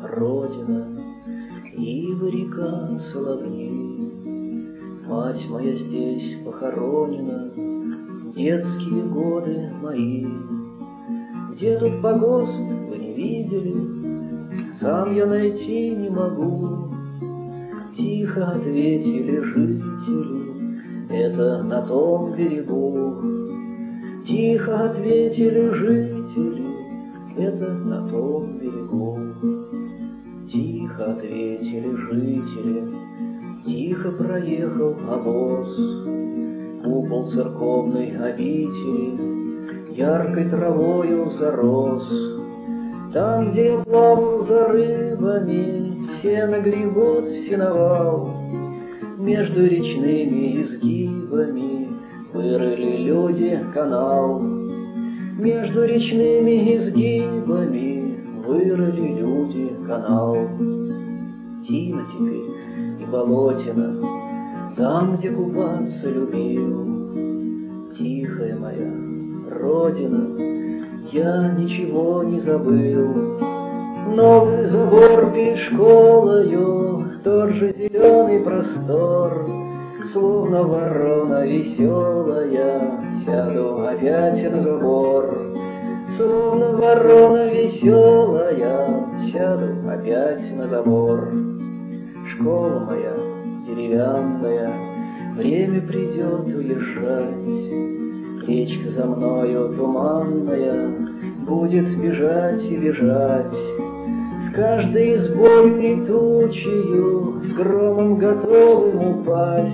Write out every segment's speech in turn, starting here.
родина, ибо река Соловьи. Мать моя здесь похоронена, детские годы мои. Где тут погост, вы не видели? Сам я найти не могу. Тихо ответили жители, это на том берегу. Тихо ответили жители, это на том берегу. Тихо ответили жители, тихо проехал обоз. Купол церковной обители яркой травою зарос. Там, где я плавал за рыбами, сено гребут в сеновал. Между речными изгибами вырыли люди канал. Между речными изгибами вырыли люди канал. Тина теперь и болотина, там, где купаться любил. Тихая моя родина, я ничего не забыл. Новый забор перед школою, тот же зеленый простор. Словно ворона веселая, сяду опять на забор. Словно ворона веселая, сяду опять на забор. Школа моя деревянная, время придет уезжать. Речка за мною туманная будет бежать и бежать. С каждой избой летучею, с громом готовым упасть.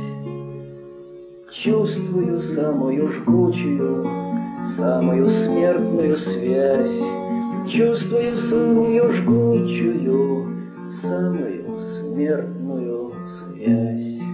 Чувствую самую жгучую, самую смертную связь. Чувствую самую жгучую, самую смертную связь.